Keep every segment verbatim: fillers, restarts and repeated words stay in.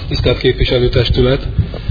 Tisztelt képviselőtestület!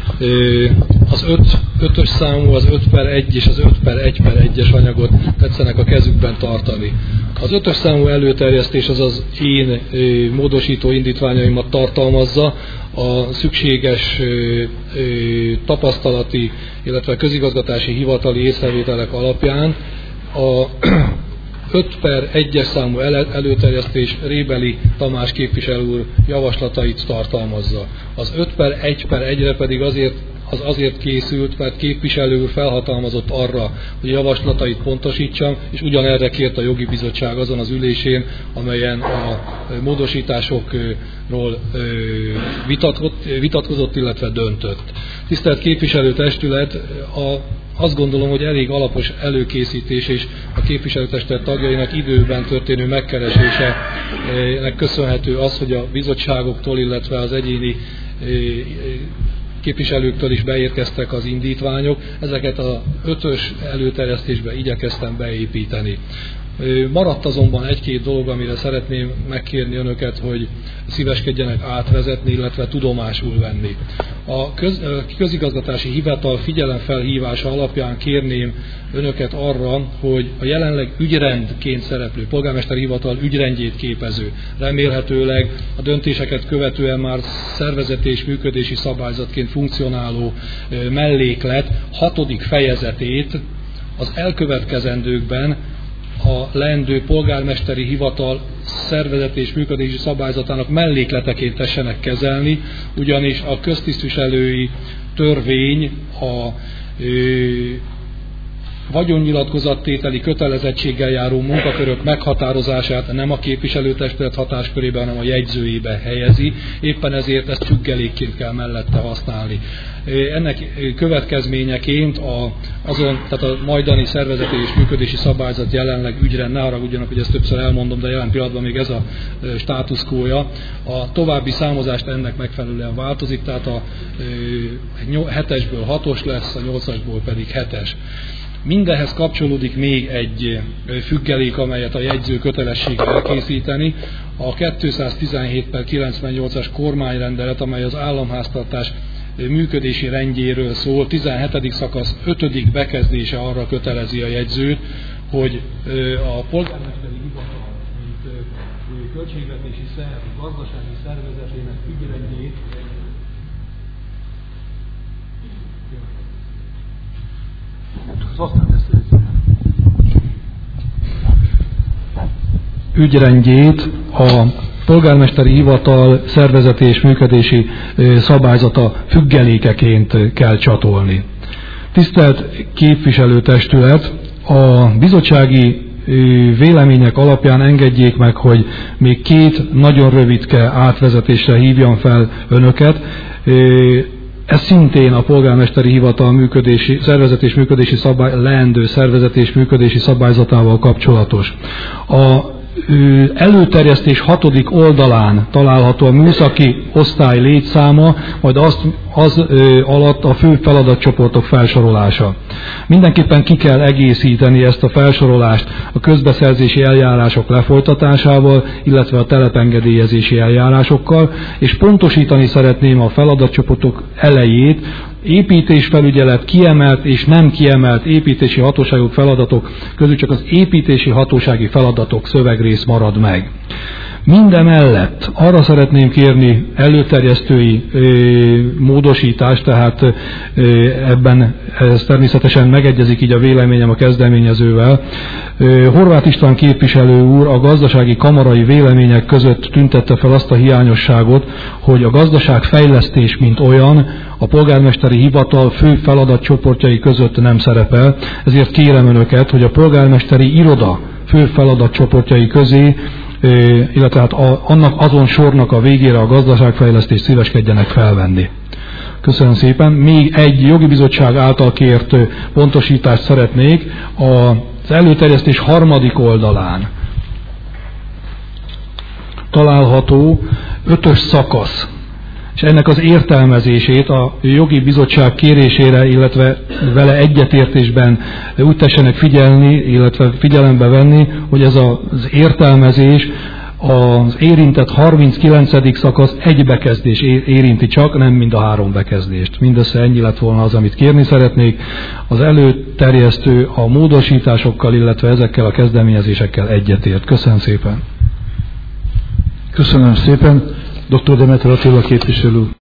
Az öt, ötös számú, az öt per egy és az öt per egy per egyes anyagot tetszenek a kezükben tartani. Az ötös számú előterjesztés az az én módosító indítványaimat tartalmazza, a szükséges tapasztalati, illetve közigazgatási hivatali észrevételek alapján. A öt per egyes számú előterjesztés Rébeli Tamás képviselő úr javaslatait tartalmazza. Az öt per egy per egyre pedig azért, az azért készült, mert képviselő úr felhatalmazott arra, hogy javaslatait pontosítsam, és ugyanerre kért a jogi bizottság azon az ülésén, amelyen a módosításokról vitatkozott, vitatkozott, illetve döntött. Tisztelt képviselőtestület, a Azt gondolom, hogy elég alapos előkészítés és a képviselőtestület tagjainak időben történő megkeresésének köszönhető az, hogy a bizottságoktól, illetve az egyéni képviselőktől is beérkeztek az indítványok. Ezeket az ötös előterjesztésbe igyekeztem beépíteni. Maradt azonban egy-két dolog, amire szeretném megkérni önöket, hogy szíveskedjenek átvezetni, illetve tudomásul venni. A köz, közigazgatási hivatal figyelemfelhívása alapján kérném önöket arra, hogy a jelenleg ügyrendként szereplő polgármesteri hivatal ügyrendjét képező, remélhetőleg a döntéseket követően már szervezeti és működési szabályzatként funkcionáló melléklet hatodik fejezetét az elkövetkezendőkben a leendő polgármesteri hivatal szervezeti és működési szabályzatának mellékleteként tessenek kezelni, ugyanis a köztisztviselői törvény a ö, vagyonnyilatkozattételi kötelezettséggel járó munkakörök meghatározását nem a képviselőtestület hatáskörébe, hanem a jegyzőjébe helyezi. Éppen ezért ezt függelékként kell mellette használni. Ennek következményeként a, azon, tehát a majdani szervezeti és működési szabályzat jelenleg ügyrend, ne haragudjanak, hogy ezt többször elmondom, de jelen pillanatban még ez a státuszkója. A további számozást ennek megfelelően változik, tehát a hetesből hatos lesz, a nyolcasból pedig hetes. Mindenhez kapcsolódik még egy függelék, amelyet a jegyző kötelessége elkészíteni, a kétszáztizenhét per kilencvennyolcas kormányrendelet, amely az államháztartás működési rendjéről szól, tizenhetedik szakasz ötödik bekezdése arra kötelezi a jegyzőt, hogy a polgármesteri hivatal, mint költségvetési szerv, gazdasági szervezetének ügyrendjét ügyrendjét a polgármesteri hivatal szervezeti és működési szabályzata függelékeként kell csatolni. Tisztelt képviselőtestület, a bizottsági vélemények alapján engedjék meg, hogy még két nagyon rövidke átvezetésre hívjam fel önöket. Ez szintén a polgármesteri hivatal működési, szervezet és működési szabály, leendő szervezet és működési szabályzatával kapcsolatos. A előterjesztés hatodik oldalán található a műszaki osztály létszáma, majd azt, az ö, alatt a fő feladatcsoportok felsorolása. Mindenképpen ki kell egészíteni ezt a felsorolást a közbeszerzési eljárások lefolytatásával, illetve a telepengedélyezési eljárásokkal, és pontosítani szeretném a feladatcsoportok elejét, építésfelügyelet, kiemelt és nem kiemelt építési hatóságok feladatok közül csak az építési hatósági feladatok szövegrész marad meg. Mindemellett arra szeretném kérni előterjesztői ö, módosítást, tehát ö, ebben ez természetesen megegyezik így a véleményem a kezdeményezővel. Ö, Horváth István képviselő úr a gazdasági kamarai vélemények között tüntette fel azt a hiányosságot, hogy a gazdaságfejlesztés mint olyan a polgármesteri hivatal fő feladatcsoportjai között nem szerepel, ezért kérem önöket, hogy a polgármesteri iroda fő feladatcsoportjai közé, illetve hát annak azon sornak a végére a gazdaságfejlesztést szíveskedjenek felvenni. Köszönöm szépen. Még egy jogi bizottság által kért pontosítást szeretnék. Az előterjesztés harmadik oldalán található ötös szakasz, és ennek az értelmezését a jogi bizottság kérésére, illetve vele egyetértésben úgy tessenek figyelni, illetve figyelembe venni, hogy ez az értelmezés Az érintett harminckilencedik szakasz egy bekezdés érinti csak, nem mind a három bekezdést. Mindössze ennyi lett volna az, amit kérni szeretnék. Az előterjesztő a módosításokkal, illetve ezekkel a kezdeményezésekkel egyetért. Köszönöm szépen. Köszönöm szépen. doktor Demeter Attila képviselő.